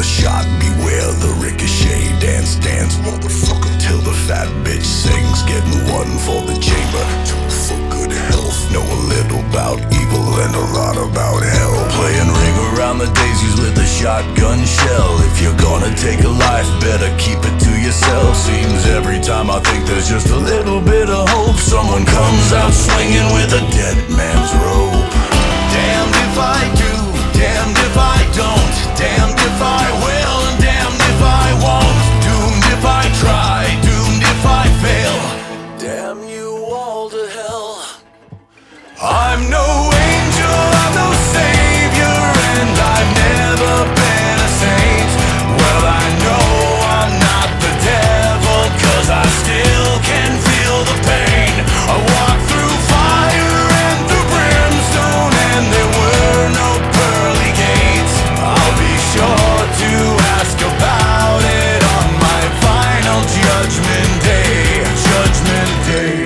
shot, beware the ricochet. Dance, dance, motherfucker, till the fat bitch sings. Getting one for the chamber, two for good health. Know a little about evil and a lot about hell. Playing ring around the daisies with a shotgun shell. If you're gonna take a life, better keep it to yourself. Seems every time I think there's just a little bit of hope, someone comes out swinging with a dead man's rope. Damned if I do, damned if I don't. Damned if I will, and damned if I won't. Doomed if I try, doomed if I fail. Damn you all to hell. I'm no angel, I'm no savior, and I've never been a saint. Well, I know I'm not the devil, 'cause I still can feel the pain. I walk through fire and through brimstone, and there were no pearly gates. I'll be sure to ask about it on my final judgment day. Judgment day.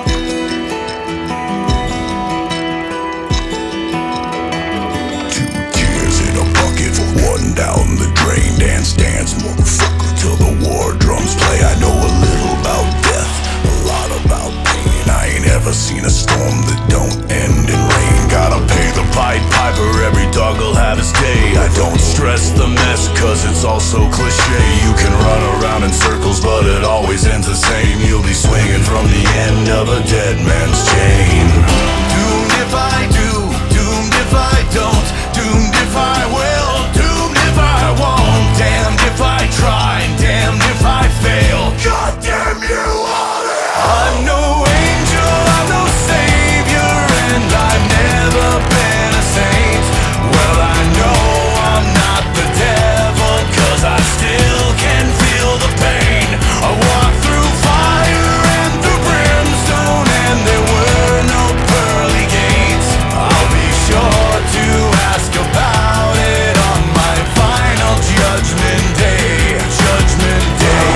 Down the drain, dance, dance, motherfucker, till the war drums play. I know a little about death, a lot about pain. I ain't ever seen a storm that don't end in rain. Gotta pay the Pied Piper, every dog will have his day. I don't stress the mess, 'cause it's all so cliche. You can run around in circles, but it always ends the same. You'll be swinging from the end of a dead man's chain. Doomed if I do, doomed if I don't. Doomed if I will, doomed if I won't. Damned if I try, damned if I fail. God damn you all! I'm no angel, I'm no savior, and I've never been a saint. Well, I know I'm not the devil, 'cause I still can feel the pain. I walk through fire and through brimstone, and there were no pearly gates. I'll be sure to ask about it on my final judgment day. Judgment day.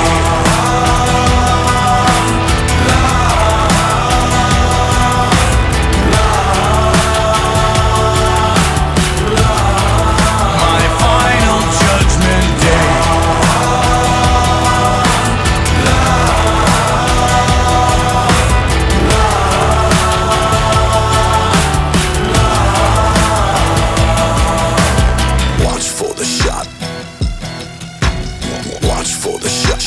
My final judgment day. Watch for the shot. Watch for the shot.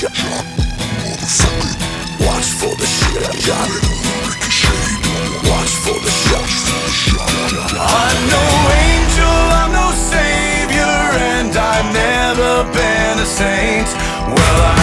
Watch for the shot. Watch for the shot. I'm no angel, I'm no savior, and I've never been a saint. Well,